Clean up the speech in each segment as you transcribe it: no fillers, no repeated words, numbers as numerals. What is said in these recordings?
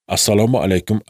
Assalomu alaykum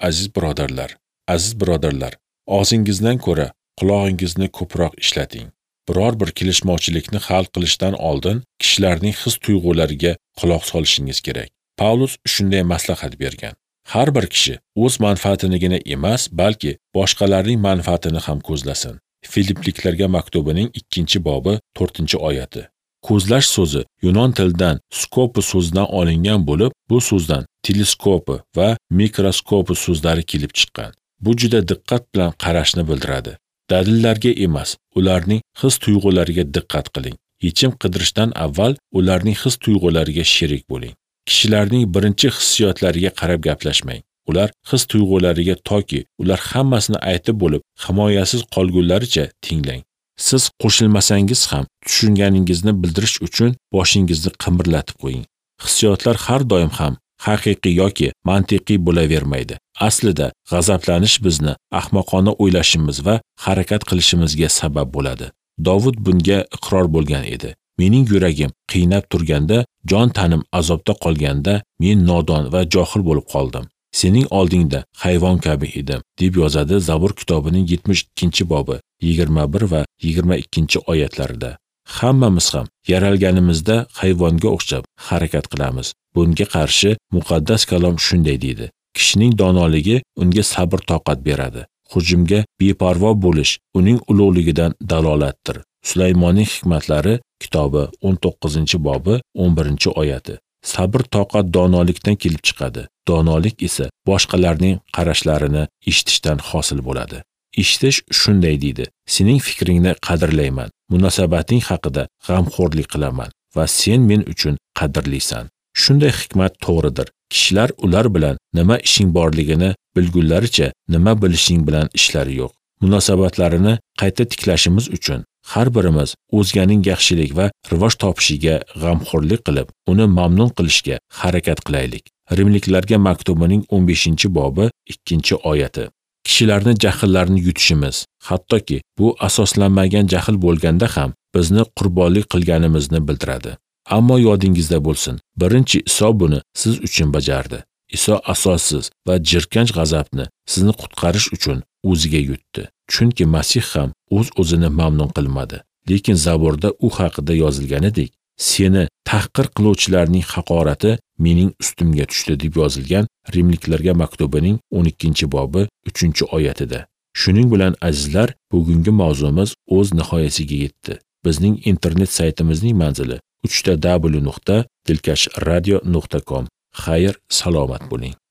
aziz birodarlar, og'zingizdan ko'ra qulog'ingizni ko'proq ishlating. Biror bir kelishmovchilikni hal qilishdan oldin kishilarning his-tuyg'ulariga quloq solishingiz kerak. Paulus shunday maslahat bergan. Har bir kishi o'z manfaatinigina emas, balki boshqalarning manfaatini ham ko'zlasin. Filipliklarga maktubining 2-bobi 4-oyati. Ko'zlash so'zi yunon tilidan skopi so'zidan olingan bo'lib, bu so'zdan teleskopi va mikroskopi so'zlari kelib chiqqan. Bu juda diqqat bilan qarashni bildiradi. Dalillarga emas, ularning his-tuyg'ulariga diqqat qiling. Yechim qidirishdan avval ularning his-tuyg'ulariga sherik bo'ling. Kishilarning birinchi hissiyotlariga qarab gaplashmang. Ular his-tuyg'ulariga toki ular hammasini aytib bo'lib, himoyasiz qolgunlaricha tinglang. Siz qo'shilmasangiz ham tushunganingizni bildirish uchun boshingizni qimirlatib qo'ying. Hissiyotlar har doim ham haqiqiy yoki mantiqiy bo'lavermaydi. Aslida g'azablanish bizni ahmoqona o'ylashimiz va harakat qilishimizga sabab bo'ladi. Dovud bunga iqror bo'lgan edi. Mening yuragim qiynab turganda, jon tanim azobda qolganda, men nodon va johil bo'lib qoldim. Sening oldingda hayvon kabi edim, deb yozadi Zabur kitobining 72-bobi 21 va 22-oyatlarida. Hammamiz ham yaralganimizda hayvonga o'xshab harakat qilamiz. Bunga qarshi muqaddas kalom shunday deydi: kishining donoligi unga sabr toqat beradi. Hujumga beparvo bo'lish uning ulug'ligidan dalolatdir. Sulaymonning hikmatlari kitobi 19-bobi 11-oyati. Sabr toqat donolikdan kelib chiqadi. Donolik esa boshqalarning qarashlarini eshitishdan hosil bo'ladi. Eshitish shunday deydi: sening fikringni qadrlayman, munosabating haqida g'amxo'rlik qilaman va sen men uchun qadrlisan. Shunday hikmat to'g'ridir. Kishilar ular bilan nima ishing borligini bilgunlaricha nima bilishing bilan ishlari yo'q. Munosabatlarini qayta tiklashimiz uchun har birimiz o'zganing yaxshilik va rivoj topishiga g'amxo'rlik qilib, uni mamnun qilishga harakat qilaylik. Rimliklarga maktubining 15-bobi 2-oyati. Kishilarni jahllarini yutishimiz, hattoki bu asoslanmagan jahl bo'lganda ham bizni qurbonlik qilganimizni bildiradi. Ammo yodingizda bo'lsin, birinchi Iso buni siz uchun bajardi. Iso asossiz va jirkanch g'azabni sizni qutqarish uchun o'ziga yutdi. Chunki Masih ham o'z-o'zini mamnun qilmadi. Lekin Zaburda u haqida yozilganidek, seni tahqir qiluvchilarning haqorati mening ustimga tushdi deb yozilgan Rimliklarga maktubining 12-bobi 3-oyatida. Shuning bilan azizlar, bugungi mavzumiz o'z nihoyasiga yetdi. Bizning internet saytimizning manzili www.dilkashradio.com. Xayr, salomat bo'ling.